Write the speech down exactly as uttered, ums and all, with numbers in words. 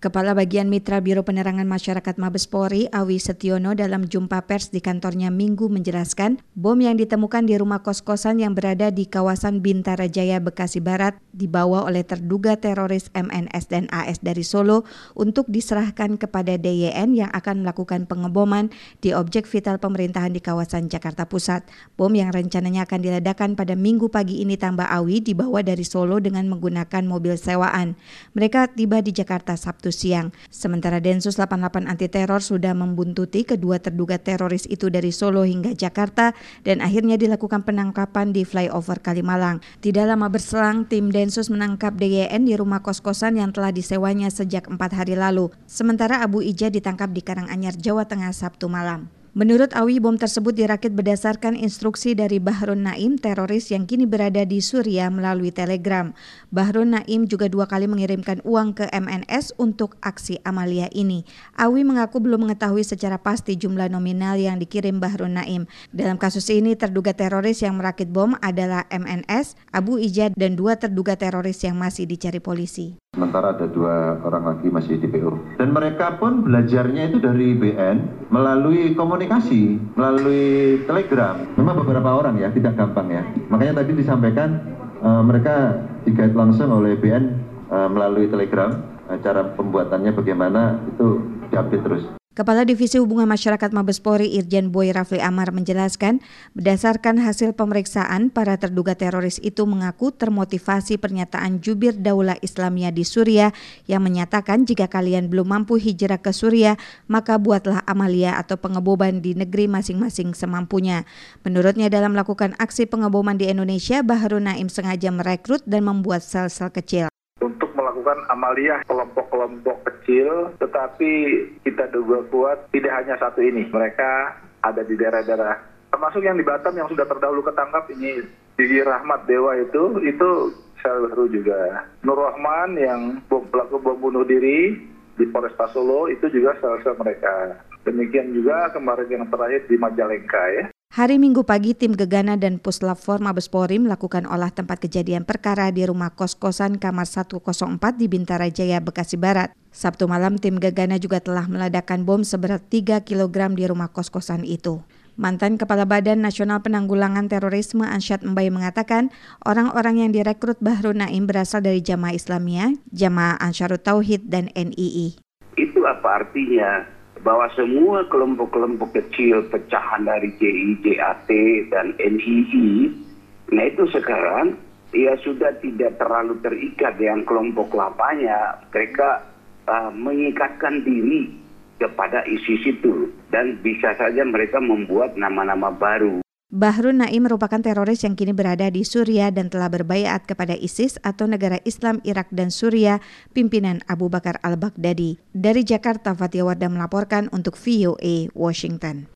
Kepala Bagian Mitra Biro Penerangan Masyarakat Mabes Polri, Awi Setiono, dalam jumpa pers di kantornya Minggu menjelaskan, bom yang ditemukan di rumah kos-kosan yang berada di kawasan Bintara Jaya, Bekasi Barat, dibawa oleh terduga teroris M N S dan A S dari Solo untuk diserahkan kepada D Y N yang akan melakukan pengeboman di objek vital pemerintahan di kawasan Jakarta Pusat. Bom yang rencananya akan diledakkan pada Minggu pagi ini, tambah Awi, dibawa dari Solo dengan menggunakan mobil sewaan. Mereka tiba di Jakarta Sabtu siang. Sementara Densus delapan puluh delapan Anti Teror sudah membuntuti kedua terduga teroris itu dari Solo hingga Jakarta dan akhirnya dilakukan penangkapan di flyover Kalimalang. Tidak lama berselang, tim Densus menangkap D Y N di rumah kos-kosan yang telah disewanya sejak empat hari lalu. Sementara Abu Ija ditangkap di Karanganyar, Jawa Tengah Sabtu malam. Menurut Awi, bom tersebut dirakit berdasarkan instruksi dari Bahrun Naim, teroris yang kini berada di Suriah, melalui Telegram. Bahrun Naim juga dua kali mengirimkan uang ke M N S untuk aksi amalia ini. Awi mengaku belum mengetahui secara pasti jumlah nominal yang dikirim Bahrun Naim. Dalam kasus ini, terduga teroris yang merakit bom adalah M N S, Abu Ija, dan dua terduga teroris yang masih dicari polisi. Sementara ada dua orang lagi masih di P O. Dan mereka pun belajarnya itu dari B N melalui komunikasi, melalui Telegram. Memang beberapa orang ya, tidak gampang ya. Makanya tadi disampaikan uh, mereka digait langsung oleh B N uh, melalui Telegram. Uh, cara pembuatannya bagaimana itu diupdate terus. Kepala Divisi Hubungan Masyarakat Mabes Polri Irjen Boy Rafli Amar menjelaskan, berdasarkan hasil pemeriksaan, para terduga teroris itu mengaku termotivasi pernyataan Jubir Daulah Islamiyah di Suriah yang menyatakan jika kalian belum mampu hijrah ke Suriah, maka buatlah amalia atau pengeboman di negeri masing-masing semampunya. Menurutnya, dalam melakukan aksi pengeboman di Indonesia, Bahrun Naim sengaja merekrut dan membuat sel-sel kecil. Untuk melakukan amalia kelompok-kelompok kecil, tetapi kita duga kuat tidak hanya satu ini. Mereka ada di daerah-daerah, termasuk yang di Batam yang sudah terdahulu ketangkap ini. Di Rahmat Dewa itu, itu sel baru juga. Nur Rahman yang bom, pelaku bom bunuh diri di Polresta Solo, itu juga sel-sel mereka. Demikian juga kemarin yang terakhir di Majalengka ya. Hari Minggu pagi, tim Gegana dan Puslap empat Mabes Polri melakukan olah tempat kejadian perkara di rumah kos-kosan kamar seratus empat di Bintara Jaya, Bekasi Barat. Sabtu malam, tim Gegana juga telah meledakkan bom seberat tiga kilogram di rumah kos-kosan itu. Mantan Kepala Badan Nasional Penanggulangan Terorisme Ansyad Mbaye mengatakan, orang-orang yang direkrut Bahrun Naim berasal dari Jamaah Islamiyah, Jamaah Ansharut Tauhid, dan N I I. Itu apa artinya? Bahwa semua kelompok-kelompok kecil pecahan dari J I, J A T, dan N I I, nah itu sekarang ya sudah tidak terlalu terikat dengan kelompok lamanya. Mereka uh, mengikatkan diri kepada ISIS itu, dan bisa saja mereka membuat nama-nama baru. Bahrun Naim merupakan teroris yang kini berada di Suriah dan telah berbaiat kepada ISIS atau negara Islam Irak dan Suriah, pimpinan Abu Bakar al-Baghdadi. Dari Jakarta, Fatia Wardah melaporkan untuk V O A Washington.